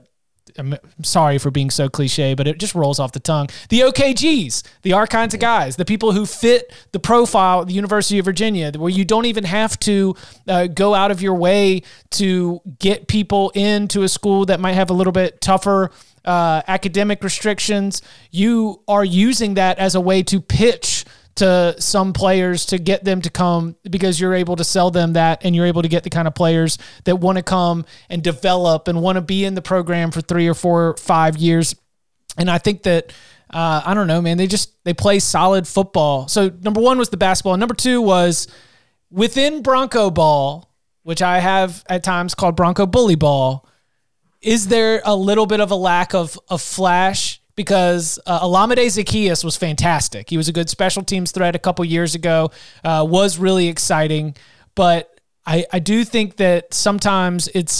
I'm sorry for being so cliche, but it just rolls off the tongue. The OKGs, the our kinds of guys, the people who fit the profile at the University of Virginia, where you don't even have to go out of your way to get people into a school that might have a little bit tougher academic restrictions. You are using that as a way to pitch to some players to get them to come, because you're able to sell them that, and you're able to get the kind of players that want to come and develop and want to be in the program for 3 or 4 or 5 years. And I think that, I don't know, man, they play solid football. So number one was the basketball. Number two was within Bronco ball, which I have at times called Bronco bully ball. Is there a little bit of a lack of flash? Because Olamide Zaccheaus was fantastic. He was a good special teams threat a couple years ago, was really exciting. But I do think that sometimes it's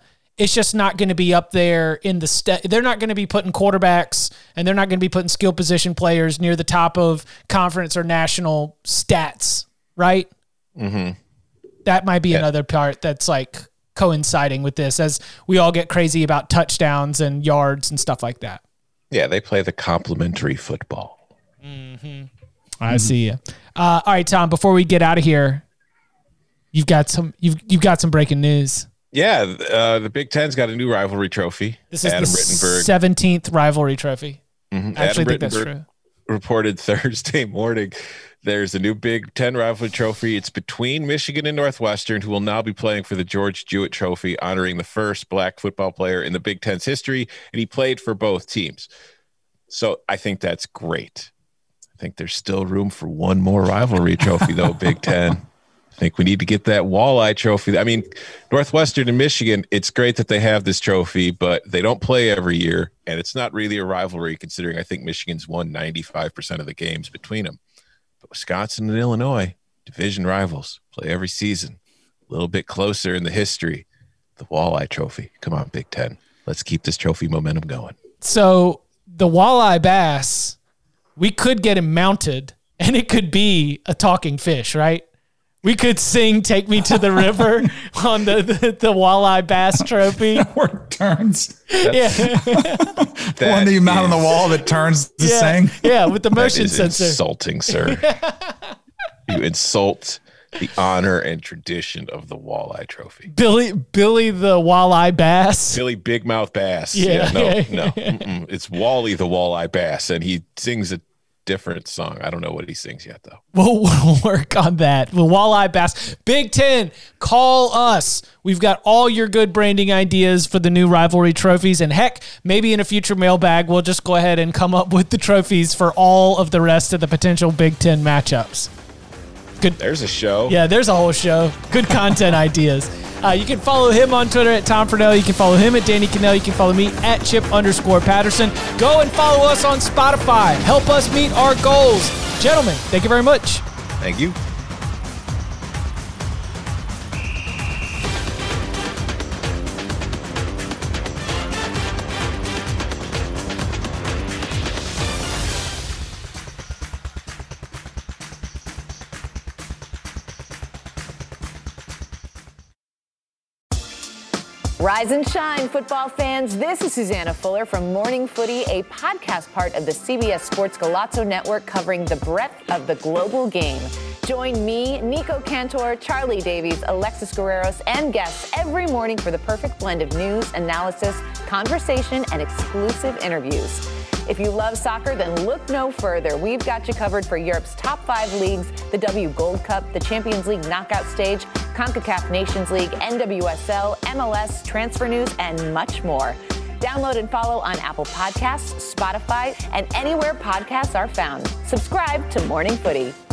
just not going to be up there in the they're not going to be putting quarterbacks, and they're not going to be putting skill position players near the top of conference or national stats, right? Mm-hmm. That might be another part that's like coinciding with this, as we all get crazy about touchdowns and yards and stuff like that. Yeah, they play the complementary football. Mm-hmm. I see you. All right, Tom, before we get out of here, you've got some breaking news. Yeah, the Big Ten's got a new rivalry trophy. This is Adam Rittenberg 17th rivalry trophy. Mm-hmm. I actually think Adam that's true. Reported Thursday morning there's a new Big Ten rivalry trophy. It's between Michigan and Northwestern, who will now be playing for the George Jewett Trophy, honoring the first black football player in the Big Ten's history, and he played for both teams. So I think that's great. I think there's still room for one more rivalry trophy, though, Big Ten. I think we need to get that walleye trophy. I mean, Northwestern and Michigan, it's great that they have this trophy, but they don't play every year, and it's not really a rivalry, considering I think Michigan's won 95% of the games between them. But Wisconsin and Illinois, division rivals, play every season. A little bit closer in the history. The walleye trophy. Come on, Big Ten. Let's keep this trophy momentum going. So the walleye bass, we could get him mounted, and it could be a talking fish, right? We could sing "Take Me to the River" on the walleye bass trophy. Where it turns. Yeah. The one that you mount on the wall that turns to sing. Yeah, with the motion that is sensor. Insulting, sir. You insult the honor and tradition of the walleye trophy. Billy the walleye bass. Billy Big Mouth Bass. Yeah. No. It's Wally the walleye bass, and he sings a different song. I don't know what he sings yet, though. We'll work on that. The walleye bass. Big Ten, call us. We've got all your good branding ideas for the new rivalry trophies. And heck, maybe in a future mailbag, we'll just go ahead and come up with the trophies for all of the rest of the potential Big Ten matchups. Good. There's a show. Yeah, there's a whole show. Good content ideas. You can follow him on Twitter at Tom Fernell. You can follow him at Danny Cannell. You can follow me at Chip_Patterson. Go and follow us on Spotify. Help us meet our goals. Gentlemen, thank you very much. Thank you. Rise and shine, football fans. This is Susanna Fuller from Morning Footy, a podcast part of the CBS Sports Golazo Network covering the breadth of the global game. Join me, Nico Cantor, Charlie Davies, Alexis Guerreros, and guests every morning for the perfect blend of news, analysis, conversation, and exclusive interviews. If you love soccer, then look no further. We've got you covered for Europe's top 5 leagues, the W Gold Cup, the Champions League knockout stage, CONCACAF Nations League, NWSL, MLS, transfer news, and much more. Download and follow on Apple Podcasts, Spotify, and anywhere podcasts are found. Subscribe to Morning Footy.